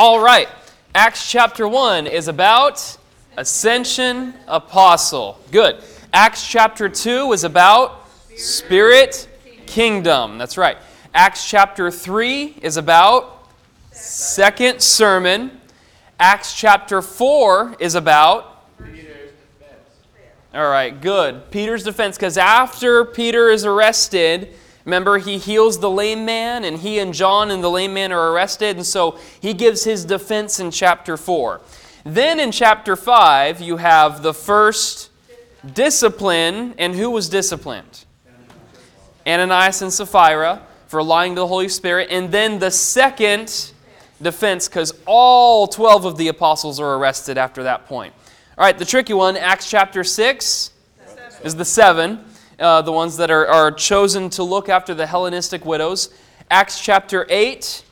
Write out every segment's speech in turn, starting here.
All right. Acts chapter 1 is about ascension apostle. Good. Acts chapter 2 is about spirit kingdom. That's right. Acts chapter 3 is about second sermon. Acts chapter 4 is about Peter's defense. All right, good. Peter's defense, because after Peter is arrested, remember, he heals the lame man, and he and John and the lame man are arrested, and so he gives his defense in chapter 4. Then in chapter 5, you have the first discipline, and who was disciplined? Ananias and Sapphira for lying to the Holy Spirit, and then the second defense, because all 12 of the apostles are arrested after that point. All right, the tricky one, Acts chapter 6 is the 7. The ones that are chosen to look after the Hellenistic widows. Acts chapter 8.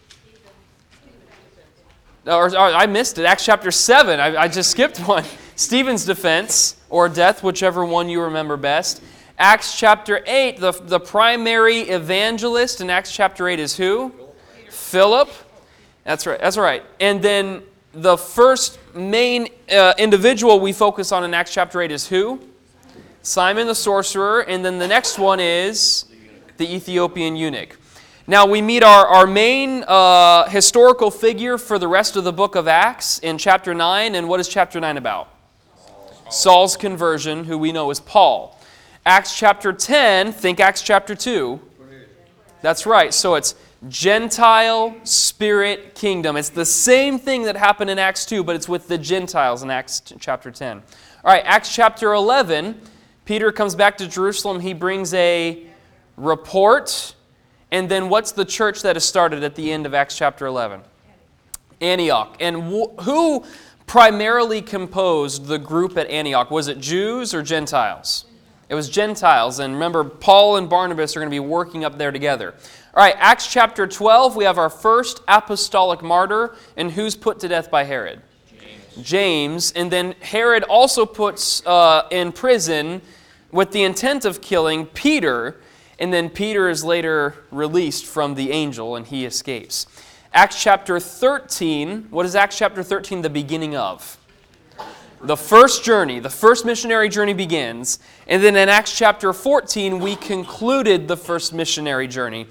Or I missed it. Acts chapter 7. I just skipped one. Stephen's defense or death, whichever one you remember best. Acts chapter 8, the primary evangelist in Acts chapter 8 is who? Philip. That's right. That's right. And then the first main individual we focus on in Acts chapter 8 is who? Simon the sorcerer, and then the next one is the Ethiopian eunuch. Now we meet our main historical figure for the rest of the book of Acts in chapter 9, and what is chapter 9 about? Saul's conversion, who we know as Paul. Acts chapter 10, think Acts chapter 2. That's right, so it's Gentile spirit kingdom. It's the same thing that happened in Acts 2, but it's with the Gentiles in Acts chapter 10. All right, Acts chapter 11, Peter comes back to Jerusalem. He brings a report. And then what's the church that is started at the end of Acts chapter 11? Antioch. And who primarily composed the group at Antioch? Was it Jews or Gentiles? It was Gentiles. And remember, Paul and Barnabas are going to be working up there together. All right, Acts chapter 12, we have our first apostolic martyr. And who's put to death by Herod? James. And then Herod also puts in prison with the intent of killing Peter, and then Peter is later released from the angel and he escapes. Acts chapter 13, what is Acts chapter 13 the beginning of? The first journey, the first missionary journey begins, and then in Acts chapter 14 we concluded the first missionary journey.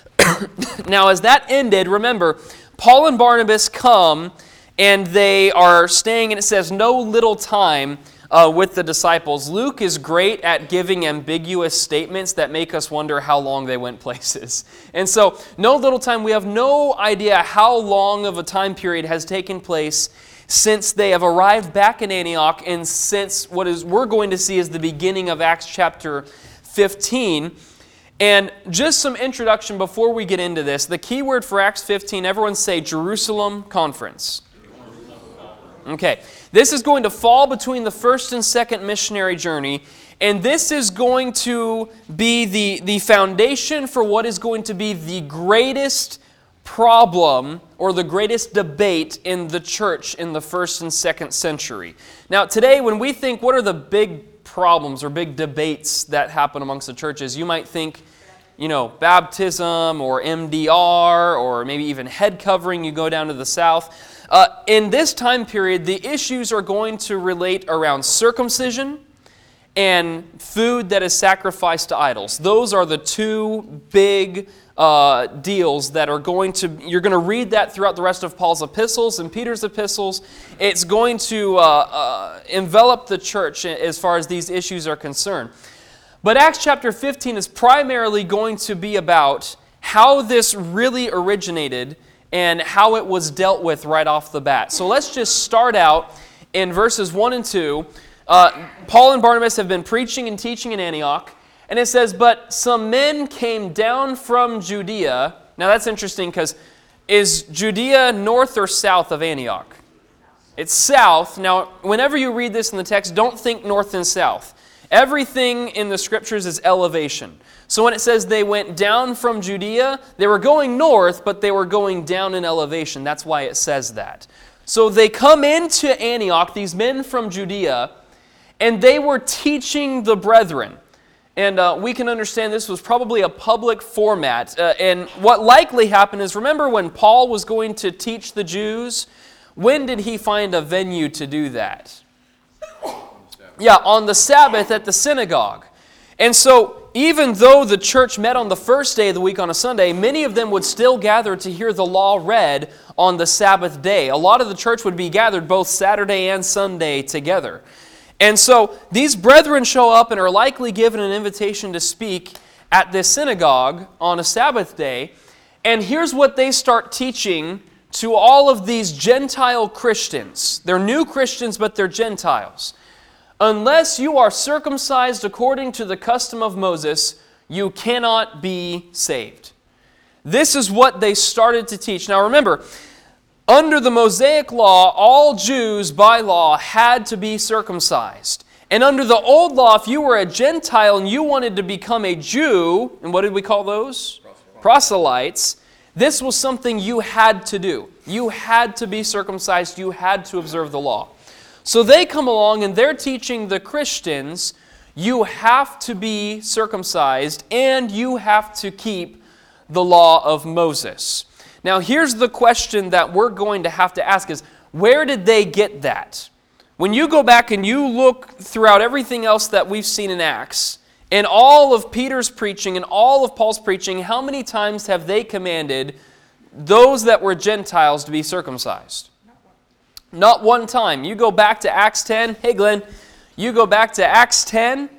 Now as that ended, remember, Paul and Barnabas come and they are staying, and it says, no little time with the disciples. Luke is great at giving ambiguous statements that make us wonder how long they went places. And so, no little time, we have no idea how long of a time period has taken place since they have arrived back in Antioch and since we're going to see is the beginning of Acts chapter 15. And just some introduction before we get into this. The key word for Acts 15, everyone say Jerusalem Conference. Okay, this is going to fall between the first and second missionary journey, and this is going to be the foundation for what is going to be the greatest problem or the greatest debate in the church in the first and second century. Now today, when we think what are the big problems or big debates that happen amongst the churches, you might think, baptism or MDR or maybe even head covering, you go down to the south. In this time period, the issues are going to relate around circumcision and food that is sacrificed to idols. Those are the two big deals that are you're going to read that throughout the rest of Paul's epistles and Peter's epistles. It's going to envelop the church as far as these issues are concerned. But Acts chapter 15 is primarily going to be about how this really originated and how it was dealt with right off the bat. So let's just start out in verses 1 and 2. Paul and Barnabas have been preaching and teaching in Antioch, and it says, but some men came down from Judea. Now that's interesting because is Judea north or south of Antioch? It's south. Now, whenever you read this in the text, don't think north and south. Everything in the scriptures is elevation. So when it says they went down from Judea, they were going north, but they were going down in elevation. That's why it says that. So they come into Antioch, these men from Judea, and they were teaching the brethren. And we can understand this was probably a public format. And what likely happened is, remember when Paul was going to teach the Jews? When did he find a venue to do that? Yeah, on the Sabbath at the synagogue. And so, even though the church met on the first day of the week on a Sunday, many of them would still gather to hear the law read on the Sabbath day. A lot of the church would be gathered both Saturday and Sunday together. And so, these brethren show up and are likely given an invitation to speak at this synagogue on a Sabbath day. And here's what they start teaching to all of these Gentile Christians. They're new Christians, but they're Gentiles. Unless you are circumcised according to the custom of Moses, you cannot be saved. This is what they started to teach. Now remember, under the Mosaic law, all Jews by law had to be circumcised. And under the old law, if you were a Gentile and you wanted to become a Jew, and what did we call those? Proselytes. This was something you had to do. You had to be circumcised. You had to observe the law. So they come along and they're teaching the Christians, you have to be circumcised and you have to keep the law of Moses. Now here's the question that we're going to have to ask is, where did they get that? When you go back and you look throughout everything else that we've seen in Acts, in all of Peter's preaching and all of Paul's preaching, how many times have they commanded those that were Gentiles to be circumcised? Not one time. You go back to Acts 10. Hey, Glenn. You go back to Acts 10,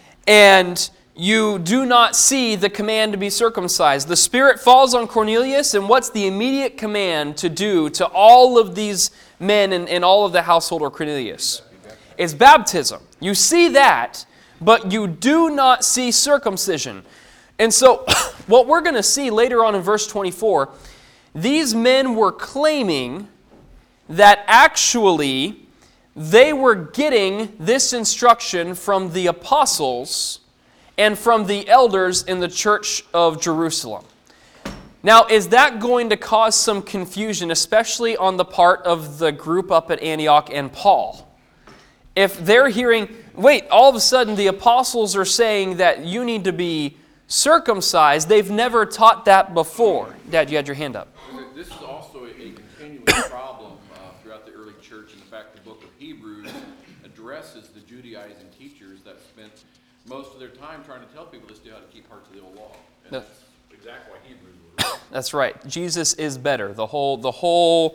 and you do not see the command to be circumcised. The Spirit falls on Cornelius, and what's the immediate command to do to all of these men and all of the household of Cornelius? It's baptism. You see that, but you do not see circumcision. And so, what we're going to see later on in verse 24, these men were claiming that actually they were getting this instruction from the apostles and from the elders in the church of Jerusalem. Now, is that going to cause some confusion, especially on the part of the group up at Antioch and Paul? If they're hearing, wait, all of a sudden the apostles are saying that you need to be circumcised. They've never taught that before. Dad, you had your hand up. This is also a continuing problem throughout the early church. In fact, the book of Hebrews addresses the Judaizing teachers that spent most of their time trying to tell people to still how to keep hearts of the old law. And that's exactly why Hebrews was written. That's right. Jesus is better. The whole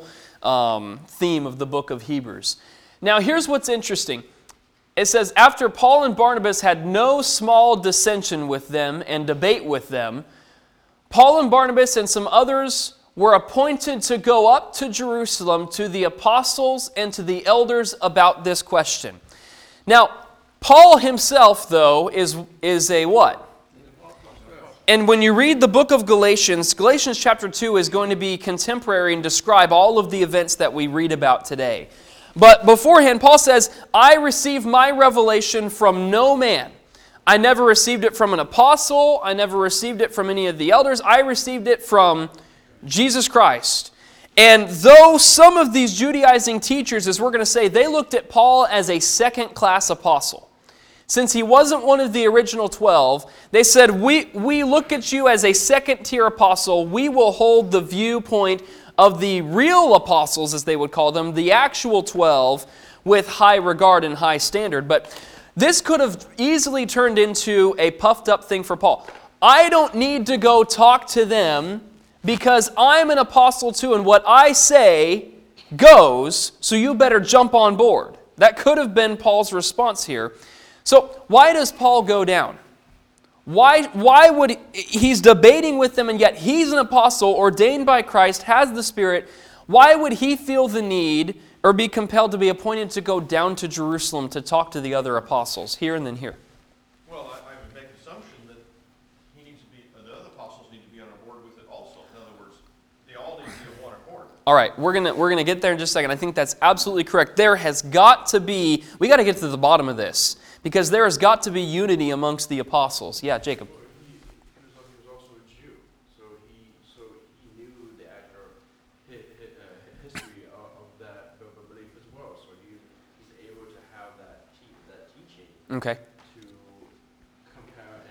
theme of the book of Hebrews. Now, here's what's interesting. It says, after Paul and Barnabas had no small dissension with them and debate with them, Paul and Barnabas and some others were appointed to go up to Jerusalem to the apostles and to the elders about this question. Now, Paul himself, though, is a what? And when you read the book of Galatians, Galatians chapter 2 is going to be contemporary and describe all of the events that we read about today. But beforehand, Paul says, I received my revelation from no man. I never received it from an apostle. I never received it from any of the elders. I received it from Jesus Christ. And though some of these Judaizing teachers, as we're going to say, they looked at Paul as a second-class apostle. Since he wasn't one of the original 12, they said, we look at you as a second-tier apostle. We will hold the viewpoint of the real apostles, as they would call them, the actual 12, with high regard and high standard. But this could have easily turned into a puffed-up thing for Paul. I don't need to go talk to them because I'm an apostle too, and what I say goes, so you better jump on board. That could have been Paul's response here. So why does Paul go down? Why would he's debating with them, and yet he's an apostle ordained by Christ, has the Spirit. Why would he feel the need or be compelled to be appointed to go down to Jerusalem to talk to the other apostles here and then here? Well, I would make the assumption that he needs to be, the other apostles need to be on board with it also. In other words, they all need to be of one accord. All right, we're gonna get there in just a second. I think that's absolutely correct. There has got to be, we got to get to the bottom of this. Because there has got to be unity amongst the apostles. Yeah, Jacob. He was also a Jew, so he knew the actual history of that belief as well. So he's able to have that teaching Okay. to compare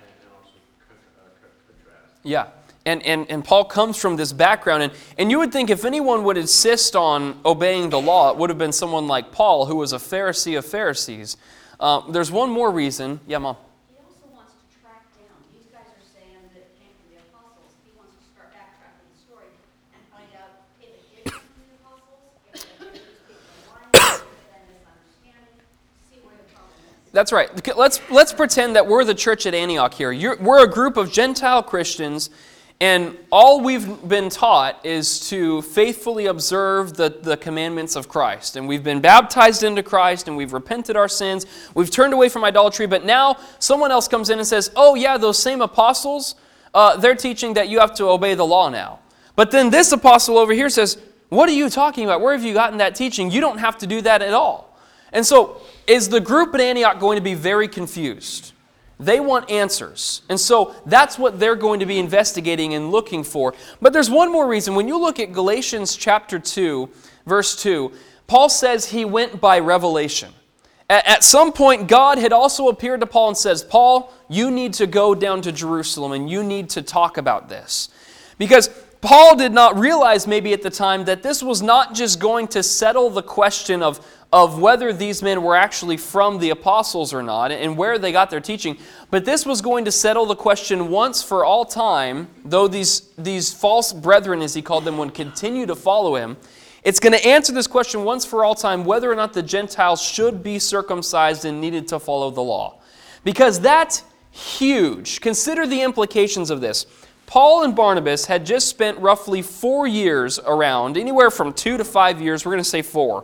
Yeah. And Paul comes from this background. And you would think if anyone would insist on obeying the law, it would have been someone like Paul, who was a Pharisee of Pharisees. There's one more reason. Yeah, Mom? He also wants to track down. These guys are saying that it came from the apostles. He wants to start backtracking the story and find out if it did come from the apostles, if these people are lying, if they're misunderstanding, see where the problem is. That's right. Let's pretend that we're the church at Antioch here. We're a group of Gentile Christians, and all we've been taught is to faithfully observe the commandments of Christ. And we've been baptized into Christ, and we've repented our sins. We've turned away from idolatry, but now someone else comes in and says, oh yeah, those same apostles, they're teaching that you have to obey the law now. But then this apostle over here says, what are you talking about? Where have you gotten that teaching? You don't have to do that at all. And so, is the group at Antioch going to be very confused? They want answers. And so that's what they're going to be investigating and looking for. But there's one more reason. When you look at Galatians chapter 2, verse 2, Paul says he went by revelation. At some point, God had also appeared to Paul and says, Paul, you need to go down to Jerusalem and you need to talk about this. Because Paul did not realize maybe at the time that this was not just going to settle the question of whether these men were actually from the apostles or not and where they got their teaching, but this was going to settle the question once for all time, though these false brethren, as he called them, would continue to follow him. It's going to answer this question once for all time whether or not the Gentiles should be circumcised and needed to follow the law. Because that's huge. Consider the implications of this. Paul and Barnabas had just spent roughly 4 years around, anywhere from 2 to 5 years, we're going to say 4,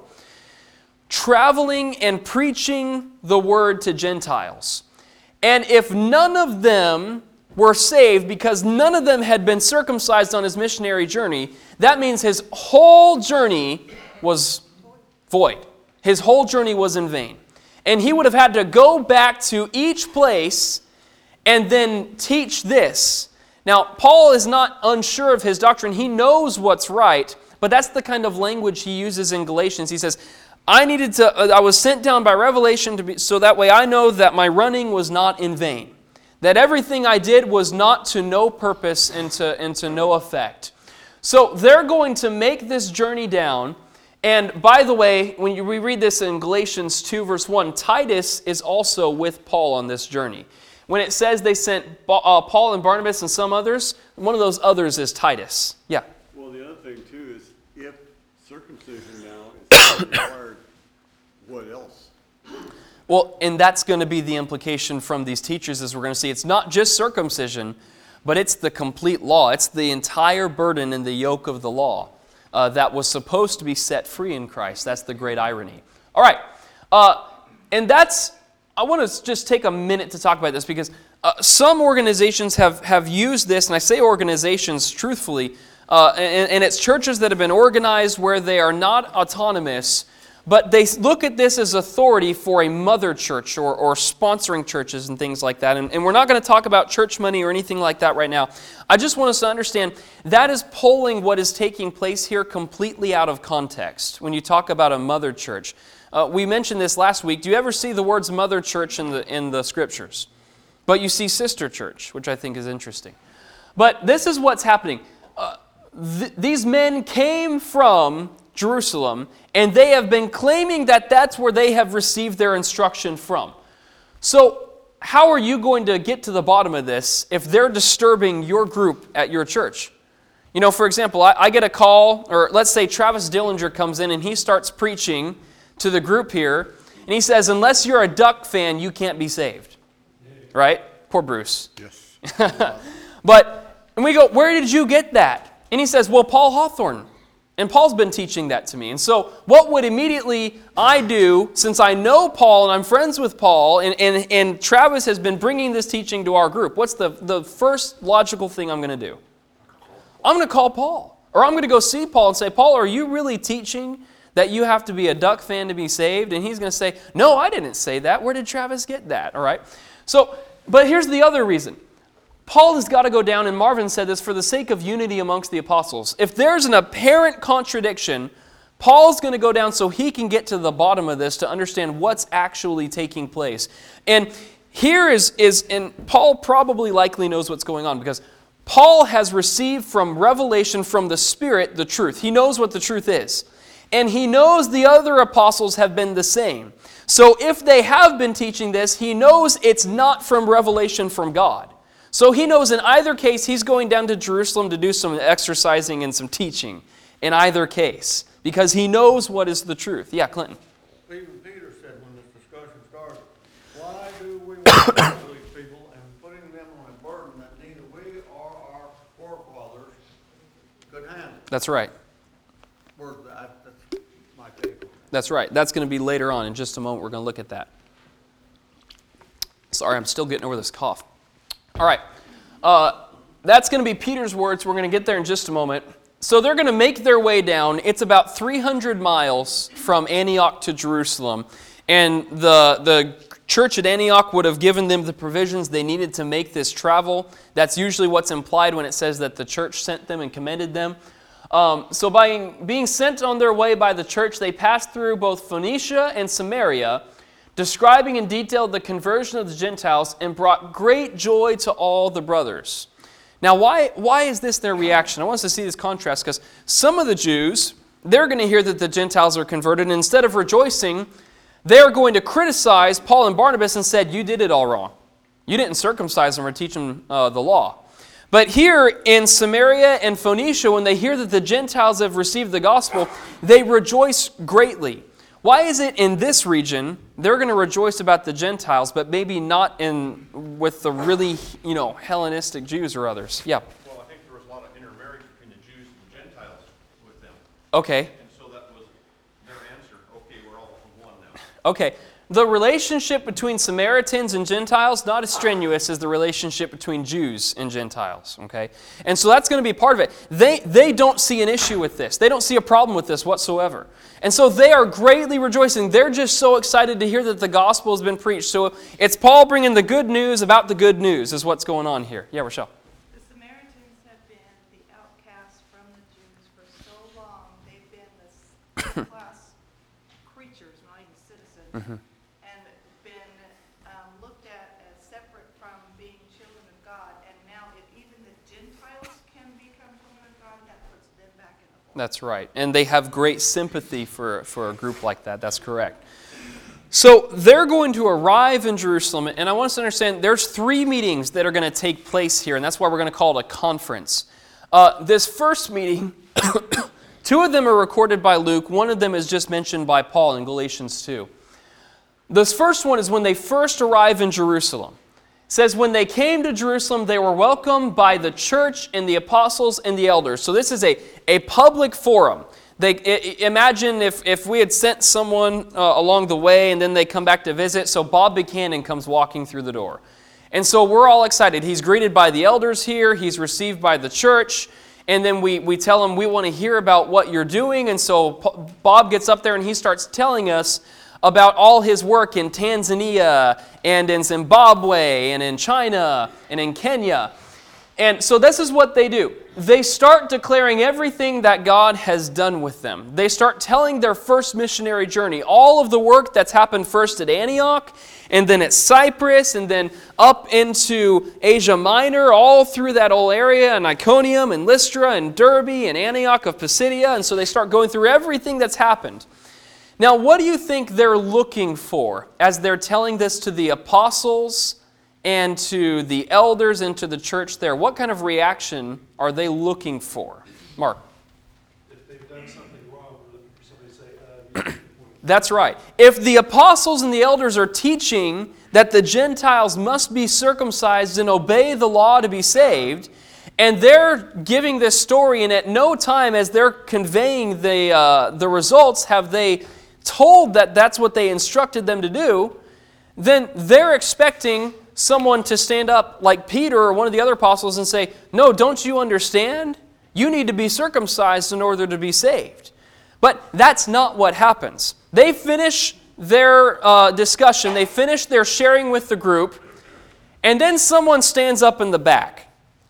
traveling and preaching the word to Gentiles. And if none of them were saved because none of them had been circumcised on his missionary journey, that means his whole journey was void. His whole journey was in vain. And he would have had to go back to each place and then teach this. Now, Paul is not unsure of his doctrine. He knows what's right, but that's the kind of language he uses in Galatians. He says, I was sent down by revelation so that way I know that my running was not in vain. That everything I did was not to no purpose and to no effect. So they're going to make this journey down. And by the way, when we read this in Galatians 2 verse 1, Titus is also with Paul on this journey. When it says they sent Paul and Barnabas and some others, one of those others is Titus. Yeah. Well, the other thing too is if circumcision now is required, what else? Well, and that's going to be the implication from these teachers, as we're going to see. It's not just circumcision, but it's the complete law. It's the entire burden and the yoke of the law that was supposed to be set free in Christ. That's the great irony. All right. And I want to just take a minute to talk about this because some organizations have used this, and I say organizations truthfully, and it's churches that have been organized where they are not autonomous, but they look at this as authority for a mother church or sponsoring churches and things like that. And we're not going to talk about church money or anything like that right now. I just want us to understand that is pulling what is taking place here completely out of context when you talk about a mother church. We mentioned this last week. Do you ever see the words mother church in the scriptures? But you see sister church, which I think is interesting. But this is what's happening. These men came from Jerusalem, and they have been claiming that that's where they have received their instruction from. So how are you going to get to the bottom of this if they're disturbing your group at your church? You know, for example, I get a call, or let's say Travis Dillinger comes in and he starts preaching to the group here, and he says, unless you're a Duck fan, you can't be saved. Right? Poor Bruce. Yes. And we go, where did you get that? And he says, well, Paul Hawthorne. And Paul's been teaching that to me. And so what would immediately I do, since I know Paul and I'm friends with Paul, and Travis has been bringing this teaching to our group, what's the first logical thing I'm going to do? I'm going to call Paul. Or I'm going to go see Paul and say, Paul, are you really teaching that you have to be a Duck fan to be saved? And he's going to say, no, I didn't say that. Where did Travis get that? All right. So, but here's the other reason. Paul has got to go down, and Marvin said this, for the sake of unity amongst the apostles. If there's an apparent contradiction, Paul's going to go down so he can get to the bottom of this to understand what's actually taking place. And here and Paul probably likely knows what's going on because Paul has received from revelation from the Spirit the truth. He knows what the truth is. And he knows the other apostles have been the same. So if they have been teaching this, he knows it's not from revelation from God. So he knows in either case, he's going down to Jerusalem to do some exercising and some teaching in either case, because he knows what is the truth. Yeah, Clinton. Even Peter said when this discussion started, why do we want to talk to these people and putting them on a burden that neither we or our forefathers could handle? That's right. That's my take on that. That's right. That's going to be later on. In just a moment, we're going to look at that. Sorry, I'm still getting over this cough. All right. That's going to be Peter's words. We're going to get there in just a moment. So they're going to make their way down. It's about 300 miles from Antioch to Jerusalem. And the church at Antioch would have given them the provisions they needed to make this travel. That's usually what's implied when it says that the church sent them and commended them. So by being sent on their way by the church, they passed through both Phoenicia and Samaria, describing in detail the conversion of the Gentiles, and brought great joy to all the brothers. Now, why is this their reaction? I want us to see this contrast, because some of the Jews, they're going to hear that the Gentiles are converted, and instead of rejoicing, they're going to criticize Paul and Barnabas and said, you did it all wrong. You didn't circumcise them or teach them the law. But here in Samaria and Phoenicia, when they hear that the Gentiles have received the gospel, they rejoice greatly. Why is it in this region they're going to rejoice about the Gentiles, but maybe not with the really, Hellenistic Jews or others? Yeah. Well, I think there was a lot of intermarriage between the Jews and the Gentiles with them. Okay. And so that was their answer. Okay, we're all one now. Okay. The relationship between Samaritans and Gentiles, not as strenuous as the relationship between Jews and Gentiles, okay? And so that's going to be part of it. They don't see an issue with this. They don't see a problem with this whatsoever. And so they are greatly rejoicing. They're just so excited to hear that the gospel has been preached. So it's Paul bringing the good news about the good news is what's going on here. Yeah, Rochelle. The Samaritans have been the outcasts from the Jews for so long. They've been the second-class creatures, not even citizens. Mm-hmm. That's right. And they have great sympathy for a group like that. That's correct. So they're going to arrive in Jerusalem, and I want us to understand there's 3 meetings that are going to take place here, and that's why we're going to call it a conference. This first meeting, 2 of them are recorded by Luke. 1 of them is just mentioned by Paul in Galatians 2. This first one is when they first arrive in Jerusalem. It says, when they came to Jerusalem, they were welcomed by the church and the apostles and the elders. So this is a public forum. Imagine if we had sent someone along the way and then they come back to visit. So Bob Buchanan comes walking through the door. And so we're all excited. He's greeted by the elders here. He's received by the church. And then we tell him we want to hear about what you're doing. And so Bob gets up there and he starts telling us about all his work in Tanzania and in Zimbabwe and in China and in Kenya. And so this is what they do. They start declaring everything that God has done with them. They start telling their first missionary journey, all of the work that's happened first at Antioch, and then at Cyprus, and then up into Asia Minor, all through that whole area, and Iconium, and Lystra, and Derbe, and Antioch of Pisidia. And so they start going through everything that's happened. Now, what do you think they're looking for as they're telling this to the apostles and to the elders and to the church there? What kind of reaction are they looking for? Mark. If they've done something wrong, we're looking for somebody to say, you make a point. That's right. If the apostles and the elders are teaching that the Gentiles must be circumcised and obey the law to be saved, and they're giving this story, and at no time as they're conveying the results have they told that that's what they instructed them to do, then they're expecting someone to stand up like Peter or one of the other apostles and say, no, don't you understand? You need to be circumcised in order to be saved. But that's not what happens. They finish their discussion, they finish their sharing with the group, and then someone stands up in the back.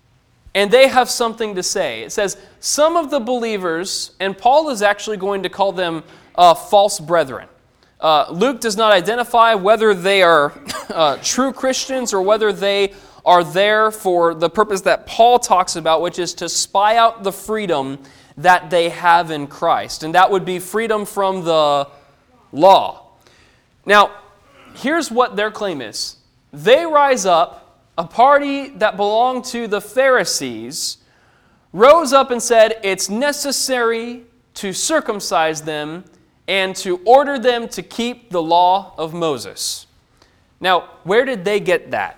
And they have something to say. It says, some of the believers, and Paul is actually going to call them false brethren. Luke does not identify whether they are true Christians or whether they are there for the purpose that Paul talks about, which is to spy out the freedom that they have in Christ. And that would be freedom from the law. Now, here's what their claim is. They rise up, a party that belonged to the Pharisees, rose up and said it's necessary to circumcise them and to order them to keep the law of Moses. Now, where did they get that?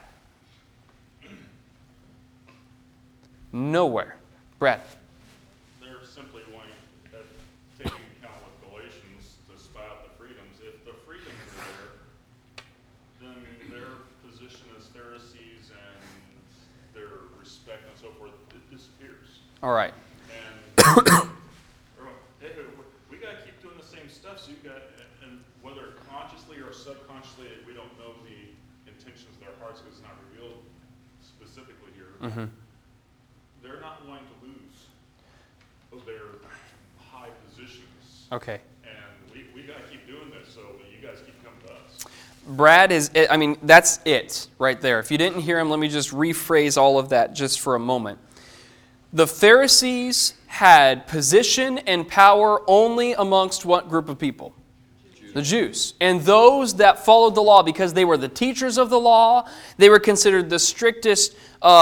Nowhere. Brad. They're simply wanting, taking account with Galatians to spy out the freedoms. If the freedoms are there, then their position as Pharisees and their respect and so forth, it disappears. All right. And hey, we got to keep doing the same stuff. So you got, and whether consciously or subconsciously, we don't know the intentions of their hearts because it's not revealed specifically here. Mm-hmm. They're not wanting to lose their high positions. Okay. And we got to keep doing this so that you guys keep coming to us. Brad that's it right there. If you didn't hear him, let me just rephrase all of that just for a moment. The Pharisees had position and power only amongst what group of people? The Jews. And those that followed the law, because they were the teachers of the law, they were considered the strictest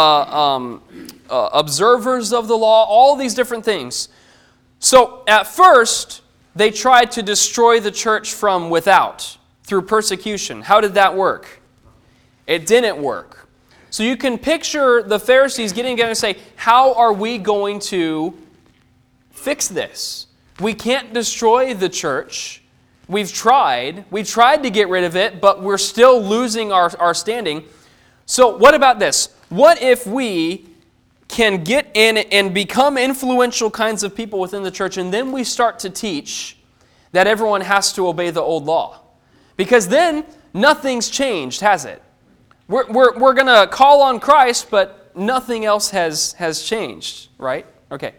observers of the law, all these different things. So at first, they tried to destroy the church from without through persecution. How did that work? It didn't work. So you can picture the Pharisees getting together and say, how are we going to fix this? We can't destroy the church. We've tried. We tried to get rid of it, but we're still losing our standing. So what about this? What if we can get in and become influential kinds of people within the church, and then we start to teach that everyone has to obey the old law? Because then nothing's changed, has it? We're going to call on Christ, but nothing else has changed, right? Okay.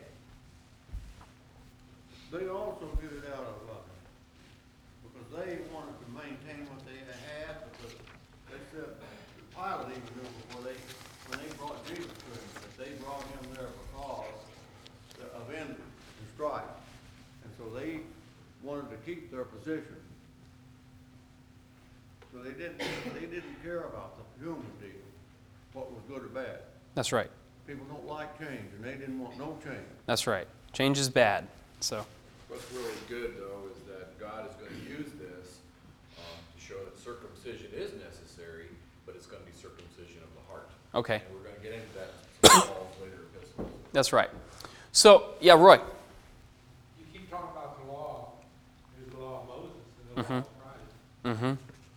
They also get it out of, because they wanted to maintain what they had, because they said, Pilate even knew before when they brought Jesus to him, that they brought him there because of envy and strife. And so they wanted to keep their position. So they didn't care about the human deal, what was good or bad. That's right. People don't like change, and they didn't want no change. That's right. Change is bad. So. What's really good, though, is that God is going to use this to show that circumcision is necessary, but it's going to be circumcision of the heart. Okay. And we're going to get into that in Paul's later epistles. That's right. So, yeah, Roy. You keep talking about the law. There's the law of Moses and the law of Christ. Mm-hmm.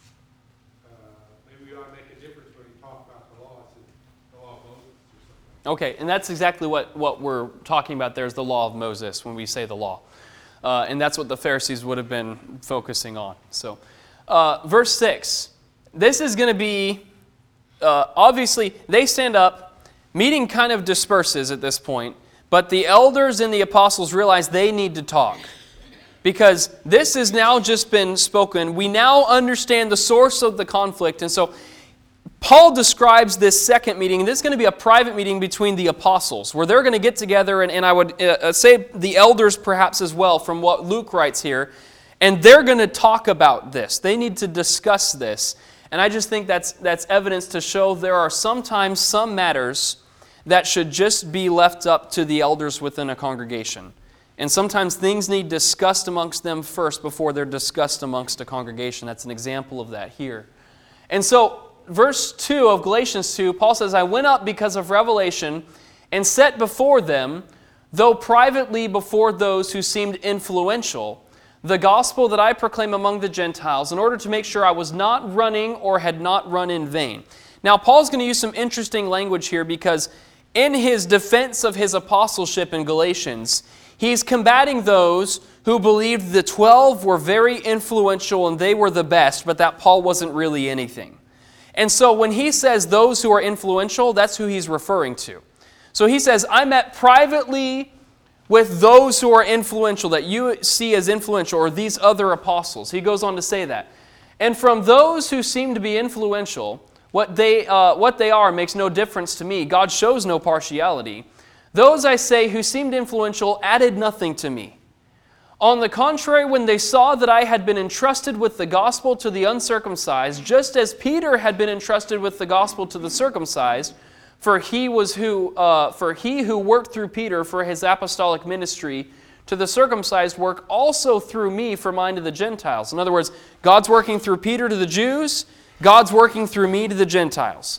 Maybe we ought to make a difference when you talk about the law. It's the law of Moses or something. Okay, and that's exactly what we're talking about there is the law of Moses when we say the law. And that's what the Pharisees would have been focusing on. So, verse 6. This is going to be, obviously, they stand up. Meeting kind of disperses at this point. But the elders and the apostles realize they need to talk. Because this has now just been spoken. We now understand the source of the conflict. And so, Paul describes this second meeting, and this is going to be a private meeting between the apostles, where they're going to get together, and I would say the elders perhaps as well, from what Luke writes here, and they're going to talk about this. They need to discuss this. And I just think that's evidence to show there are sometimes some matters that should just be left up to the elders within a congregation. And sometimes things need discussed amongst them first before they're discussed amongst a congregation. That's an example of that here. And so, verse 2 of Galatians 2, Paul says, I went up because of revelation and set before them, though privately before those who seemed influential, the gospel that I proclaim among the Gentiles, in order to make sure I was not running or had not run in vain. Now, Paul's going to use some interesting language here because in his defense of his apostleship in Galatians, he's combating those who believed the 12 were very influential and they were the best, but that Paul wasn't really anything. And so when he says those who are influential, that's who he's referring to. So he says, I met privately with those who are influential, that you see as influential, or these other apostles. He goes on to say that. And from those who seem to be influential, what they are makes no difference to me. God shows no partiality. Those, I say, who seemed influential added nothing to me. On the contrary, when they saw that I had been entrusted with the gospel to the uncircumcised, just as Peter had been entrusted with the gospel to the circumcised, for he who worked through Peter for his apostolic ministry to the circumcised work also through me for mine to the Gentiles. In other words, God's working through Peter to the Jews, God's working through me to the Gentiles.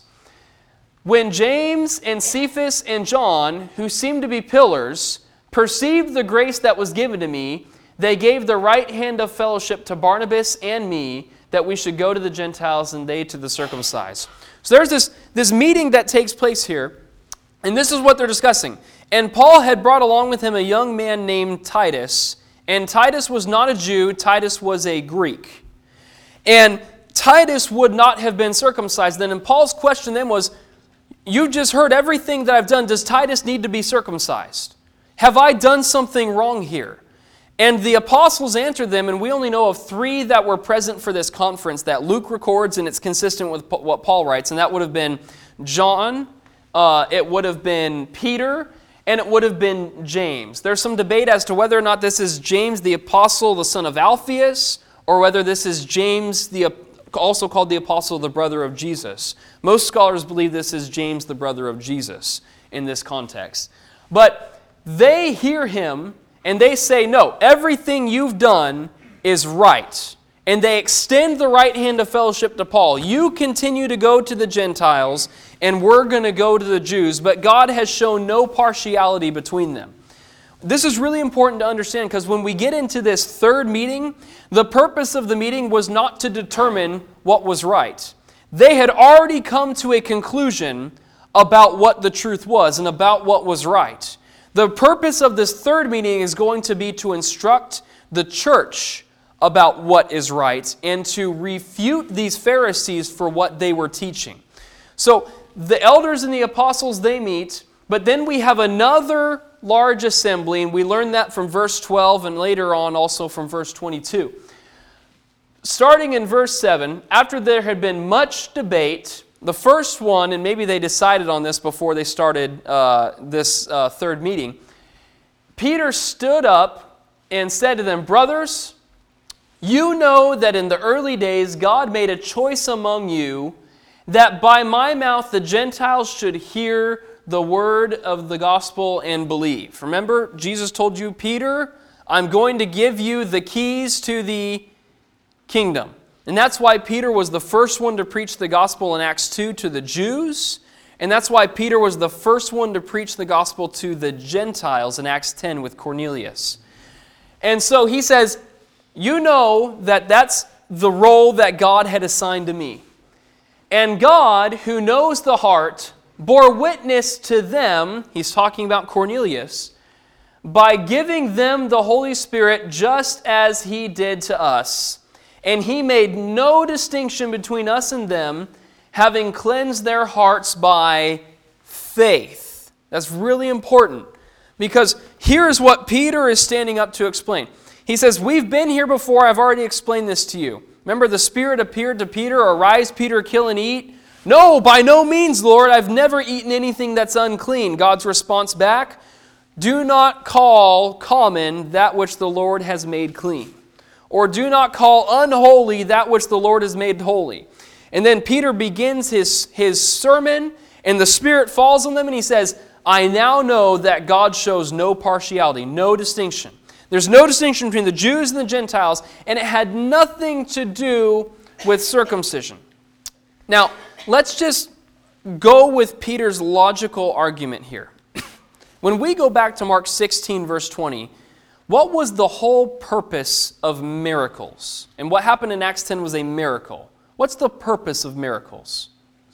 When James and Cephas and John, who seemed to be pillars, perceived the grace that was given to me, they gave the right hand of fellowship to Barnabas and me, that we should go to the Gentiles and they to the circumcised. So there's this meeting that takes place here, and this is what they're discussing. And Paul had brought along with him a young man named Titus, and Titus was not a Jew, Titus was a Greek. And Titus would not have been circumcised then, and Paul's question then was, you just heard everything that I've done, does Titus need to be circumcised? Have I done something wrong here? And the apostles answered them, and we only know of 3 that were present for this conference that Luke records, and it's consistent with what Paul writes, and that would have been John, it would have been Peter, and it would have been James. There's some debate as to whether or not this is James the apostle, the son of Alphaeus, or whether this is James, also called the apostle, the brother of Jesus. Most scholars believe this is James, the brother of Jesus, in this context. But they hear him, and they say, no, everything you've done is right. And they extend the right hand of fellowship to Paul. You continue to go to the Gentiles, and we're going to go to the Jews. But God has shown no partiality between them. This is really important to understand, because when we get into this third meeting, the purpose of the meeting was not to determine what was right. They had already come to a conclusion about what the truth was and about what was right. The purpose of this third meeting is going to be to instruct the church about what is right and to refute these Pharisees for what they were teaching. So the elders and the apostles, they meet, but then we have another large assembly, and we learn that from verse 12 and later on also from verse 22. Starting in verse 7, after there had been much debate, the first one, and maybe they decided on this before they started this third meeting, Peter stood up and said to them, brothers, you know that in the early days God made a choice among you that by my mouth the Gentiles should hear the word of the gospel and believe. Remember, Jesus told you, Peter, I'm going to give you the keys to the kingdom. And that's why Peter was the first one to preach the gospel in Acts 2 to the Jews. And that's why Peter was the first one to preach the gospel to the Gentiles in Acts 10 with Cornelius. And so he says, you know that that's the role that God had assigned to me. And God, who knows the heart, bore witness to them, he's talking about Cornelius, by giving them the Holy Spirit just as he did to us. And he made no distinction between us and them, having cleansed their hearts by faith. That's really important, because here's what Peter is standing up to explain. He says, we've been here before, I've already explained this to you. Remember, the Spirit appeared to Peter, arise, Peter, kill and eat. No, by no means, Lord, I've never eaten anything that's unclean. God's response back, do not call common that which the Lord has made clean. Or do not call unholy that which the Lord has made holy. And then Peter begins his sermon, and the Spirit falls on them, and he says, I now know that God shows no partiality, no distinction. There's no distinction between the Jews and the Gentiles, and it had nothing to do with circumcision. Now, let's just go with Peter's logical argument here. When we go back to Mark 16, verse 20, what was the whole purpose of miracles? And what happened in Acts 10 was a miracle. What's the purpose of miracles?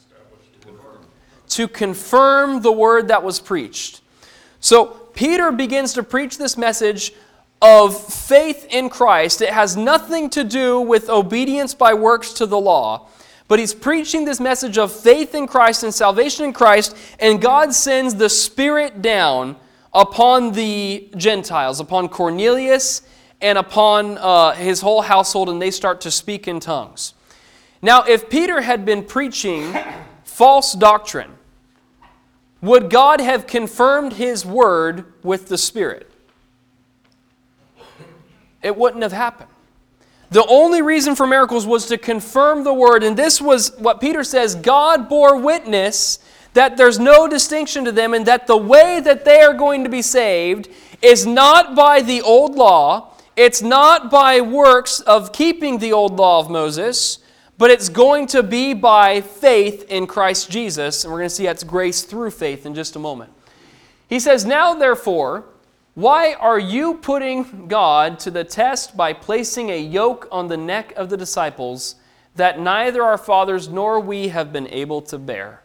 To confirm the word that was preached. So Peter begins to preach this message of faith in Christ. It has nothing to do with obedience by works to the law. But he's preaching this message of faith in Christ and salvation in Christ, and God sends the Spirit down upon the Gentiles, upon Cornelius and upon his whole household, and they start to speak in tongues. Now, if Peter had been preaching false doctrine, would God have confirmed His word with the Spirit? It wouldn't have happened. The only reason for miracles was to confirm the word, and this was what Peter says, God bore witness that there's no distinction to them, and that the way that they are going to be saved is not by the old law, it's not by works of keeping the old law of Moses, but it's going to be by faith in Christ Jesus, and we're going to see that's grace through faith in just a moment. He says, now therefore, why are you putting God to the test by placing a yoke on the neck of the disciples that neither our fathers nor we have been able to bear?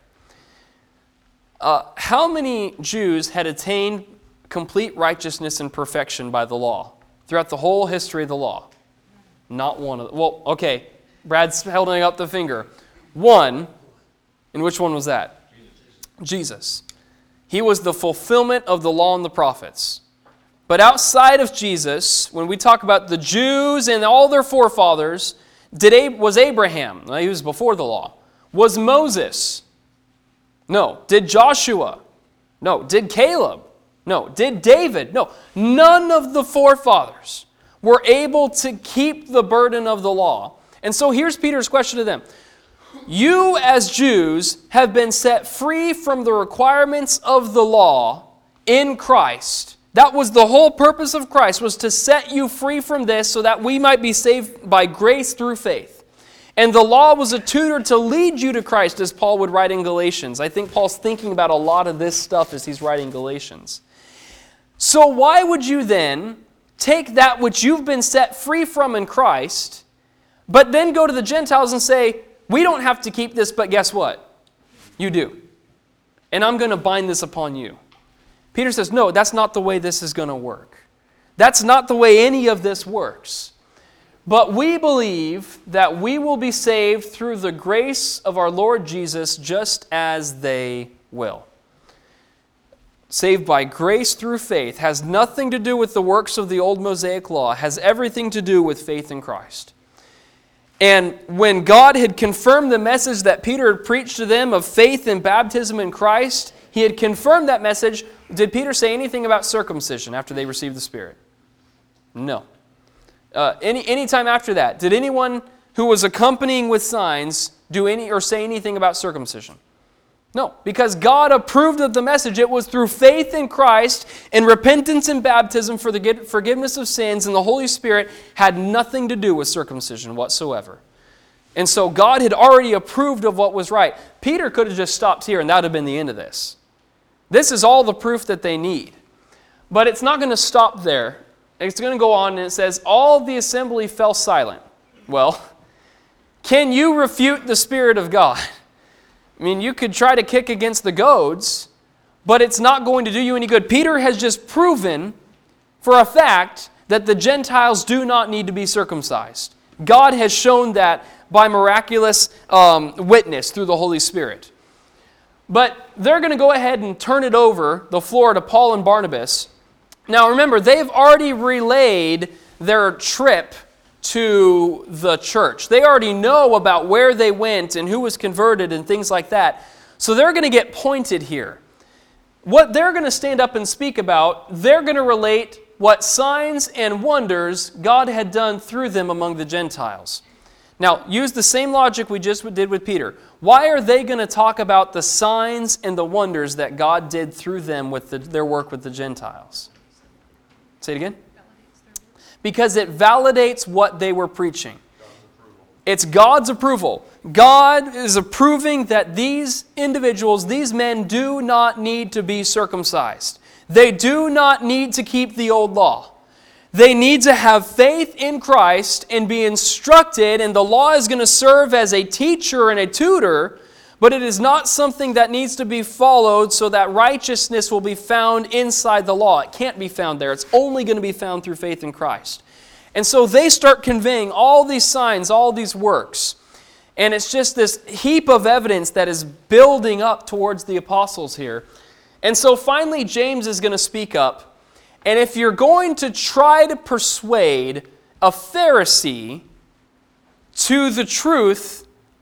How many Jews had attained complete righteousness and perfection by the law throughout the whole history of the law? Not one of them. Well, okay, Brad's holding up the finger. One, and which one was that? Jesus. He was the fulfillment of the law and the prophets. But outside of Jesus, when we talk about the Jews and all their forefathers, was Abraham? Well, he was before the law. Was Moses? No. Did Joshua? No. Did Caleb? No. Did David? No. None of the forefathers were able to keep the burden of the law. And so here's Peter's question to them. You as Jews have been set free from the requirements of the law in Christ. That was the whole purpose of Christ, was to set you free from this so that we might be saved by grace through faith. And the law was a tutor to lead you to Christ, as Paul would write in Galatians. I think Paul's thinking about a lot of this stuff as he's writing Galatians. So why would you then take that which you've been set free from in Christ, but then go to the Gentiles and say, we don't have to keep this, but guess what? You do. And I'm going to bind this upon you. Peter says, no, that's not the way this is going to work. That's not the way any of this works. But we believe that we will be saved through the grace of our Lord Jesus just as they will. Saved by grace through faith has nothing to do with the works of the old Mosaic law, has everything to do with faith in Christ. And when God had confirmed the message that Peter had preached to them of faith and baptism in Christ, He had confirmed that message. Did Peter say anything about circumcision after they received the Spirit? No. Any time after that, did anyone who was accompanying with signs do any or say anything about circumcision? No, because God approved of the message. It was through faith in Christ and repentance and baptism for the forgiveness of sins, and the Holy Spirit had nothing to do with circumcision whatsoever. And so God had already approved of what was right. Peter could have just stopped here and that would have been the end of this. This is all the proof that they need. But it's not going to stop there. It's going to go on, and it says, all the assembly fell silent. Well, can you refute the Spirit of God? I mean, you could try to kick against the goads, but it's not going to do you any good. Peter has just proven for a fact that the Gentiles do not need to be circumcised. God has shown that by miraculous witness through the Holy Spirit. But they're going to go ahead and turn it over, the floor, to Paul and Barnabas. Now remember, they've already relayed their trip to the church. They already know about where they went and who was converted and things like that. So they're going to get pointed here. What they're going to stand up and speak about, they're going to relate what signs and wonders God had done through them among the Gentiles. Now, use the same logic we just did with Peter. Why are they going to talk about the signs and the wonders that God did through them with their work with the Gentiles? Say it again. Because it validates what they were preaching. It's God's approval. God is approving that these individuals, these men, do not need to be circumcised. They do not need to keep the old law. They need to have faith in Christ and be instructed, and the law is going to serve as a teacher and a tutor, but it is not something that needs to be followed so that righteousness will be found inside the law. It can't be found there. It's only going to be found through faith in Christ. And so they start conveying all these signs, all these works. And it's just this heap of evidence that is building up towards the apostles here. And so finally James is going to speak up. And if you're going to try to persuade a Pharisee to the truth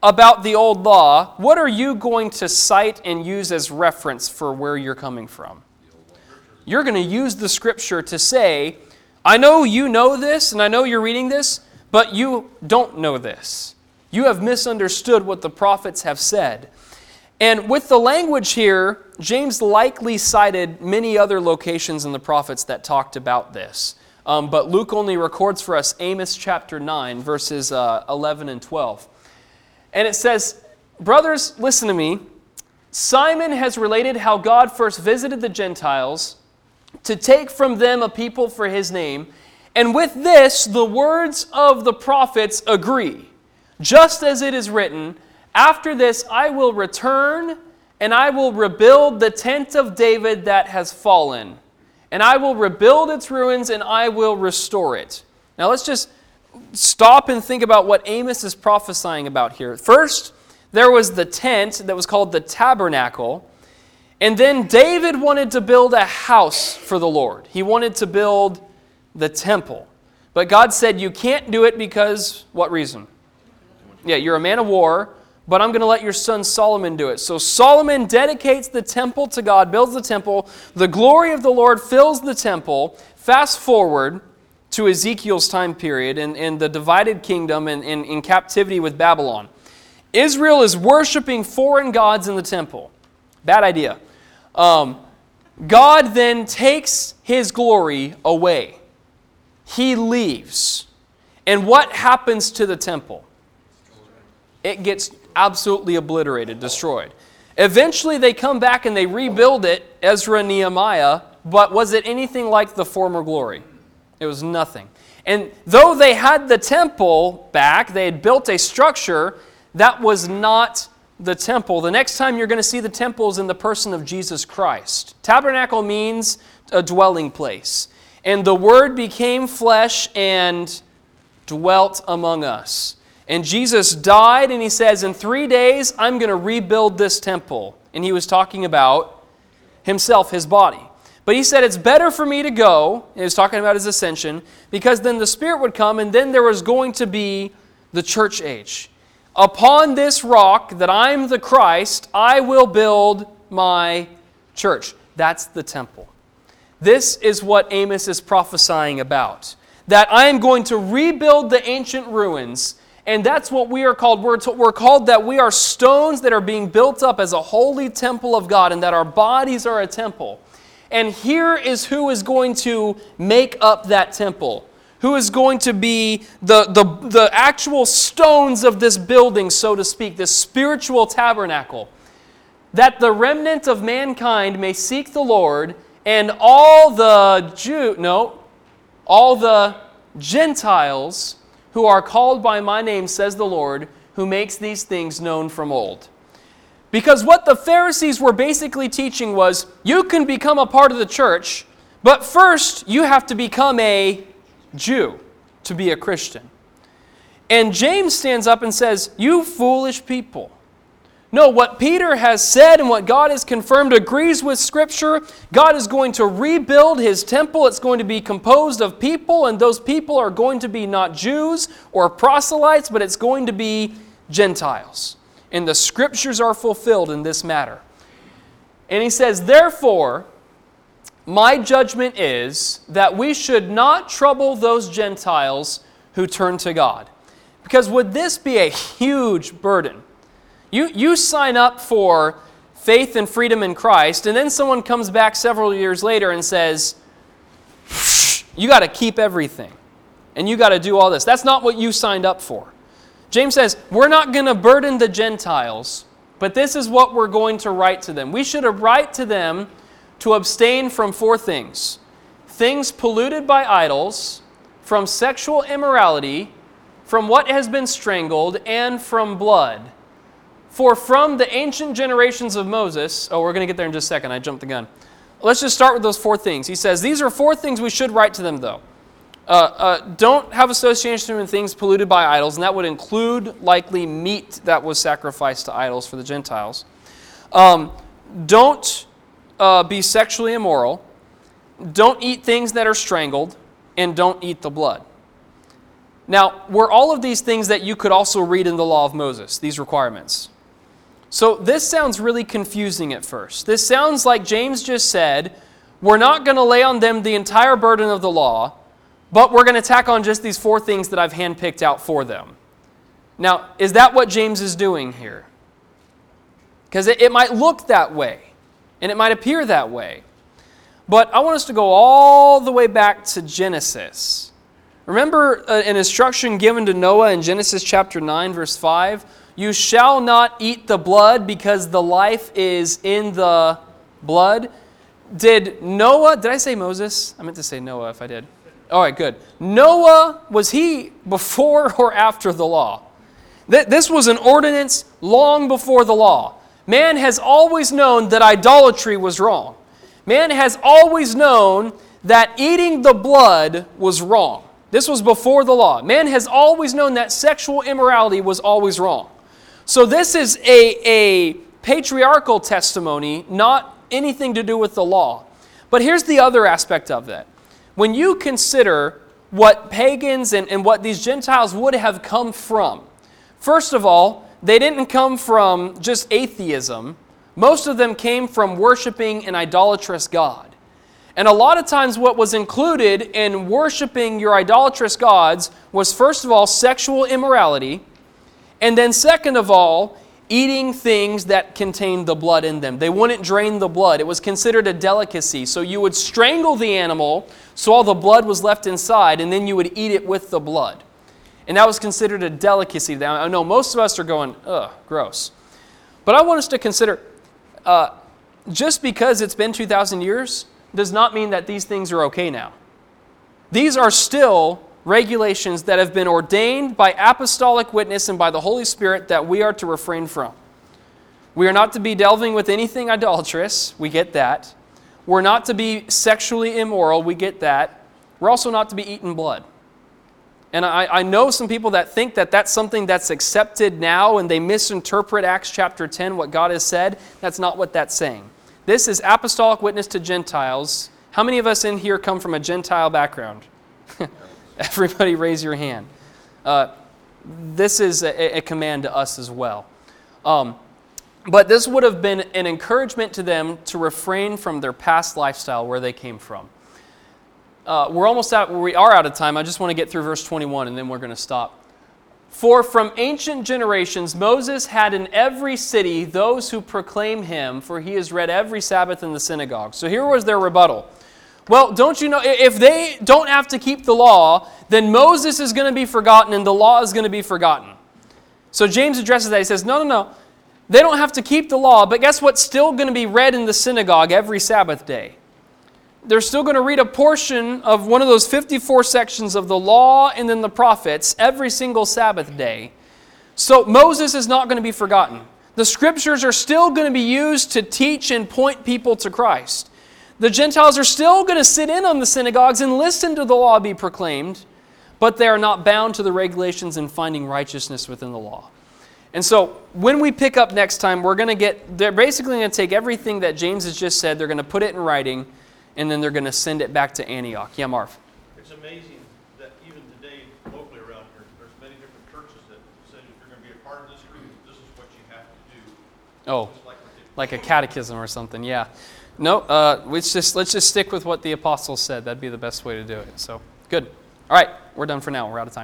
about the old law, what are you going to cite and use as reference for where you're coming from? You're going to use the Scripture to say, I know you know this, and I know you're reading this, but you don't know this. You have misunderstood what the prophets have said. And with the language here, James likely cited many other locations in the prophets that talked about this. But Luke only records for us Amos chapter 9, verses 11 and 12. And it says, brothers, listen to me. Simon has related how God first visited the Gentiles to take from them a people for his name. And with this, the words of the prophets agree. Just as it is written, after this I will return, and I will rebuild the tent of David that has fallen. And I will rebuild its ruins, and I will restore it. Now let's just stop and think about what Amos is prophesying about here. First, there was the tent that was called the tabernacle. And then David wanted to build a house for the Lord. He wanted to build the temple. But God said, you can't do it because, what reason? Yeah, you're a man of war, but I'm going to let your son Solomon do it. So Solomon dedicates the temple to God, builds the temple. The glory of the Lord fills the temple. Fast forward to Ezekiel's time period in the divided kingdom and in captivity with Babylon. Israel is worshiping foreign gods in the temple. Bad idea. God then takes his glory away. He leaves. And what happens to the temple? It gets absolutely obliterated, destroyed. Eventually they come back and they rebuild it, Ezra and Nehemiah, but was it anything like the former glory? It was nothing. And though they had the temple back, they had built a structure, that was not the temple. The next time you're going to see the temple is in the person of Jesus Christ. Tabernacle means a dwelling place. And the Word became flesh and dwelt among us. And Jesus died, and he says, in 3 days, I'm going to rebuild this temple. And he was talking about himself, his body. But he said, it's better for me to go, and he was talking about his ascension, because then the Spirit would come, and then there was going to be the church age. Upon this rock, that I'm the Christ, I will build my church. That's the temple. This is what Amos is prophesying about. That I am going to rebuild the ancient ruins. And that's what we are called. We're called that we are stones that are being built up as a holy temple of God, and that our bodies are a temple. And here is who is going to make up that temple. Who is going to be the actual stones of this building, so to speak, this spiritual tabernacle. That the remnant of mankind may seek the Lord, and all the Gentiles who are called by my name, says the Lord, who makes these things known from old. Because what the Pharisees were basically teaching was, you can become a part of the church, but first you have to become a Jew to be a Christian. And James stands up and says, you foolish people. No, what Peter has said and what God has confirmed agrees with Scripture. God is going to rebuild his temple. It's going to be composed of people, and those people are going to be not Jews or proselytes, but it's going to be Gentiles. And the Scriptures are fulfilled in this matter. And he says, therefore, my judgment is that we should not trouble those Gentiles who turn to God. Because would this be a huge burden? You sign up for faith and freedom in Christ, and then someone comes back several years later and says, you got to keep everything, and you got to do all this. That's not what you signed up for. James says, we're not going to burden the Gentiles, but this is what we're going to write to them. We should write to them to abstain from 4 things. Things polluted by idols, from sexual immorality, from what has been strangled, and from blood. For from the ancient generations of Moses, we're going to get there in just a second, I jumped the gun. Let's just start with those 4 things. He says, these are 4 things we should write to them, though. Don't have association with things polluted by idols, and that would include likely meat that was sacrificed to idols for the Gentiles. Don't be sexually immoral. Don't eat things that are strangled, and don't eat the blood. Now, were all of these things that you could also read in the law of Moses, these requirements? So this sounds really confusing at first. This sounds like James just said, we're not going to lay on them the entire burden of the law, but we're going to tack on just these 4 things that I've handpicked out for them. Now, is that what James is doing here? Because it might look that way, and it might appear that way. But I want us to go all the way back to Genesis. Remember an instruction given to Noah in Genesis chapter 9, verse 5? You shall not eat the blood because the life is in the blood. Did I say Moses? I meant to say Noah if I did. All right, good. Noah, was he before or after the law? This was an ordinance long before the law. Man has always known that idolatry was wrong. Man has always known that eating the blood was wrong. This was before the law. Man has always known that sexual immorality was always wrong. So this is a patriarchal testimony, not anything to do with the law. But here's the other aspect of that. When you consider what pagans and what these Gentiles would have come from, first of all, they didn't come from just atheism. Most of them came from worshiping an idolatrous God. And a lot of times what was included in worshiping your idolatrous gods was, first of all, sexual immorality, and then second of all, eating things that contained the blood in them. They wouldn't drain the blood. It was considered a delicacy. So you would strangle the animal so all the blood was left inside, and then you would eat it with the blood. And that was considered a delicacy. Now, I know most of us are going, ugh, gross. But I want us to consider, just because it's been 2,000 years, does not mean that these things are okay now. These are still regulations that have been ordained by apostolic witness and by the Holy Spirit that we are to refrain from. We are not to be delving with anything idolatrous. We get that. We're not to be sexually immoral. We get that. We're also not to be eating blood. And I know some people that think that that's something that's accepted now and they misinterpret Acts chapter 10, what God has said. That's not what that's saying. This is apostolic witness to Gentiles. How many of us in here come from a Gentile background? Everybody raise your hand. This is a command to us as well. But this would have been an encouragement to them to refrain from their past lifestyle where they came from. We are out of time. I just want to get through verse 21 and then we're going to stop. For from ancient generations Moses had in every city those who proclaim him, for he is read every Sabbath in the synagogue. So here was their rebuttal. Well, don't you know, if they don't have to keep the law, then Moses is going to be forgotten and the law is going to be forgotten. So James addresses that. He says, no. They don't have to keep the law, but guess what's still going to be read in the synagogue every Sabbath day? They're still going to read a portion of one of those 54 sections of the law and then the prophets every single Sabbath day. So Moses is not going to be forgotten. The scriptures are still going to be used to teach and point people to Christ. The Gentiles are still going to sit in on the synagogues and listen to the law be proclaimed, but they are not bound to the regulations in finding righteousness within the law. And so when we pick up next time, they're basically going to take everything that James has just said, they're going to put it in writing, and then they're going to send it back to Antioch. Yeah, Marv? It's amazing that even today, locally around here, there's many different churches that say if you're going to be a part of this group, this is what you have to do. Oh, Just like what they- like a catechism or something, yeah. No, let's just stick with what the apostles said. That'd be the best way to do it. So, good. All right, we're done for now. We're out of time.